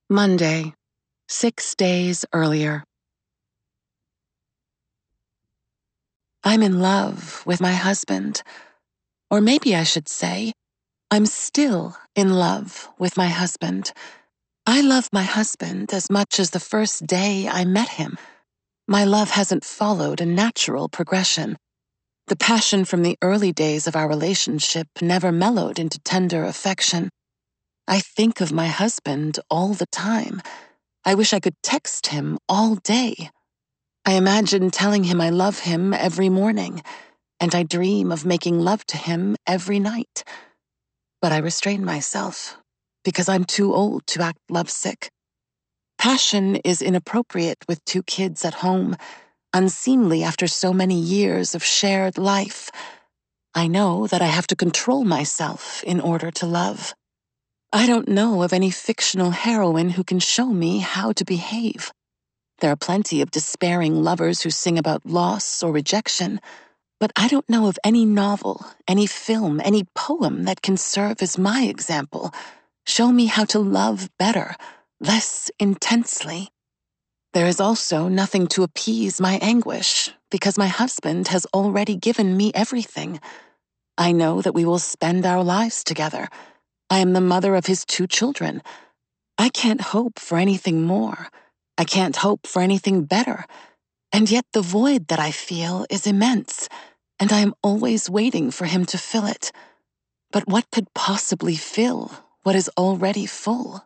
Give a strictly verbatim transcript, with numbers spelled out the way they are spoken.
Monday, six days earlier. I'm in love with my husband. Or maybe I should say, I'm still in love with my husband. I love my husband as much as the first day I met him. My love hasn't followed a natural progression. The passion from the early days of our relationship never mellowed into tender affection. I think of my husband all the time. I wish I could text him all day. I imagine telling him I love him every morning, and I dream of making love to him every night. But I restrain myself, because I'm too old to act lovesick. Passion is inappropriate with two kids at home, unseemly after so many years of shared life. I know that I have to control myself in order to love. I don't know of any fictional heroine who can show me how to behave. There are plenty of despairing lovers who sing about loss or rejection, but I don't know of any novel, any film, any poem that can serve as my example. Show me how to love better, less intensely. There is also nothing to appease my anguish, because my husband has already given me everything. I know that we will spend our lives together. I am the mother of his two children. I can't hope for anything more. I can't hope for anything better. And yet the void that I feel is immense, and I am always waiting for him to fill it. But what could possibly fill what is already full?